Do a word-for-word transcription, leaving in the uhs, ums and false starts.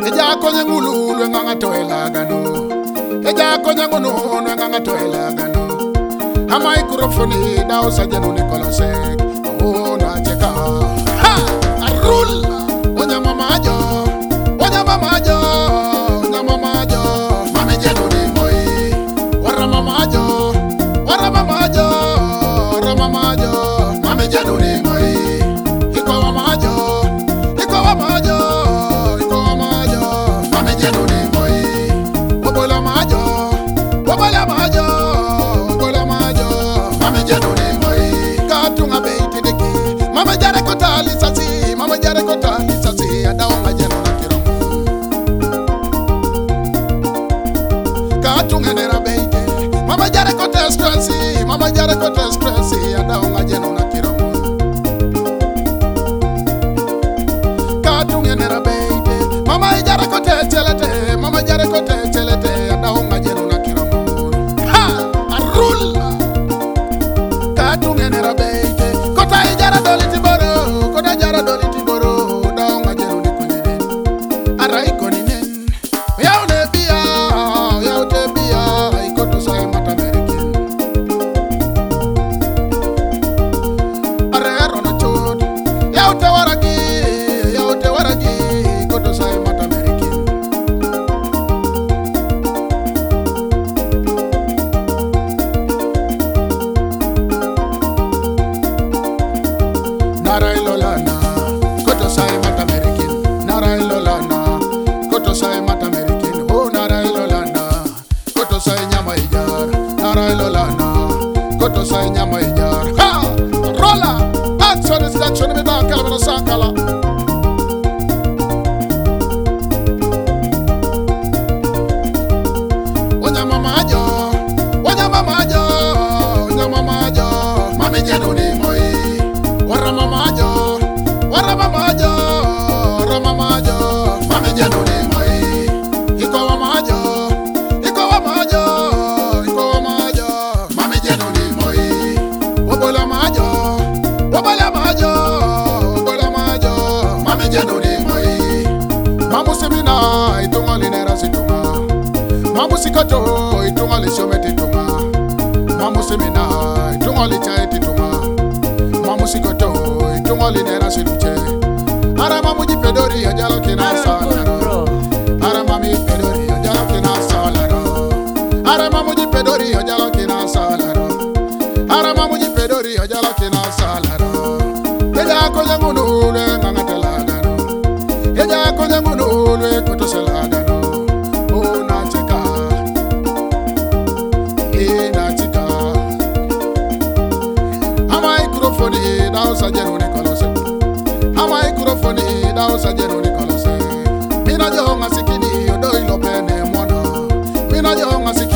Eja konya ngulu nganga toela gano. Eja konya ngulu nganga toela gano. A microphone da osajeno Nicolasek. Oh na cheka. Ha! A rule. Onya mama jo. Onya mama jo. Onya mama jo. Mame jeno ni moi. Wara mama jo. Wara mama jo. Wara mama jo. Mame jeno ni moi. Iko mama jo. Iko mama jo. Iko mama jo. Mame jeno ni moi. Obola majo. Obola majo. Mama jare kota lisasi, mama jare kota lisasi, adaonga jeno na kiromo. Katunga nera beite, mama jare kota stressi, mama jare kota stressi, adaonga jeno na kiromo. Katunga nera beite, mama jare kota chelete, mama jare kota chelete, adaonga jeno na kiromo. Ha, arula. Katunga nera beite, kota ijara doli. Mamusikato itunga lishometi tunga. Mamusemina itunga lichaeti tunga. Mamusikato itunga linera siluche. Ara mamuji pedori ajalo kina salaro. Ara mami pedori ajalo kina salaro. Ara mamuji pedori ajalo kina salaro. Ara mamuji pedori ajalo kina salaro. Eja konya ngunule ngangatelaga. Eja konya ngunule kutoselaga. Sajeno Nicolase. A microphone da osajeno Nicolase. Mina jo ngasikini odo ilopene mono. Mina jo ngasikini